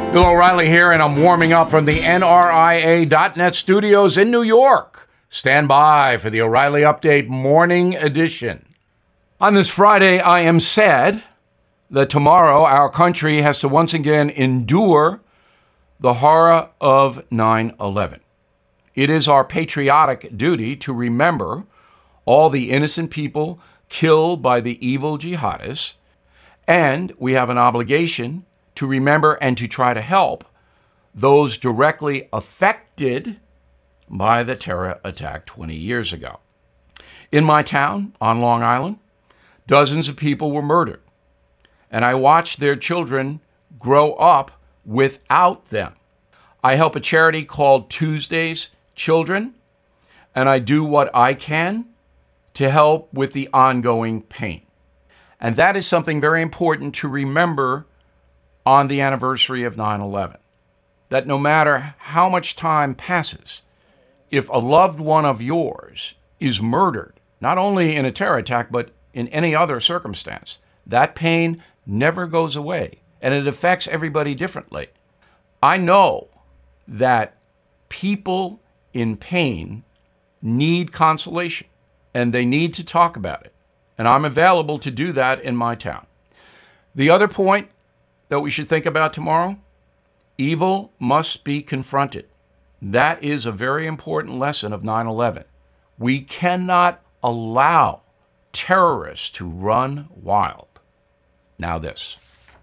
Bill O'Reilly here, and I'm warming up from the NRIA.net studios in New York. Stand by for the O'Reilly Update Morning Edition. On this Friday, I am sad that tomorrow our country has to once again endure the horror of 9/11. It is our patriotic duty to remember all the innocent people killed by the evil jihadists, and we have an obligation to remember and to try to help those directly affected by the terror attack 20 years ago. In my town on Long Island, dozens of people were murdered, and I watched their children grow up without them. I help a charity called Tuesday's Children, and I do what I can to help with the ongoing pain. And that is something very important to remember on the anniversary of 9/11, that no matter how much time passes, if a loved one of yours is murdered, not only in a terror attack, but in any other circumstance, that pain never goes away, and it affects everybody differently. I know that people in pain need consolation, and they need to talk about it, and I'm available to do that in my town. The other point that we should think about tomorrow: evil must be confronted. That is a very important lesson of 9/11. We cannot allow terrorists to run wild. Now this.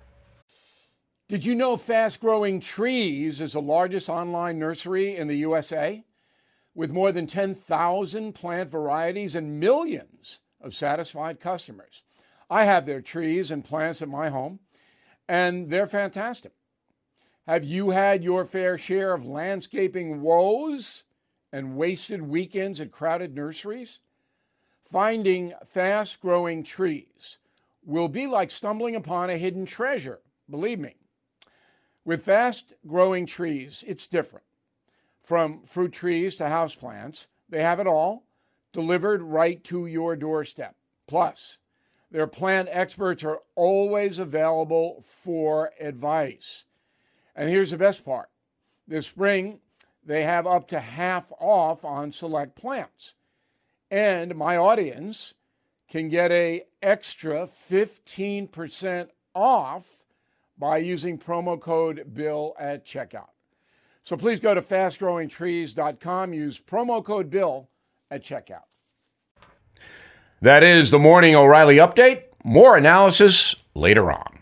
Did you know Fast Growing Trees is the largest online nursery in the USA? With more than 10,000 plant varieties and millions of satisfied customers. I have their trees and plants at my home, and they're fantastic. Have you had your fair share of landscaping woes and wasted weekends at crowded nurseries? Finding fast-growing trees will be like stumbling upon a hidden treasure, believe me. With fast-growing trees, it's different. From fruit trees to houseplants, they have it all delivered right to your doorstep. Plus, their plant experts are always available for advice. And here's the best part. This spring, they have up to half off on select plants. And my audience can get an extra 15% off by using promo code BILL at checkout. So please go to fastgrowingtrees.com, use promo code BILL at checkout. That is the Morning O'Reilly Update. More analysis later on.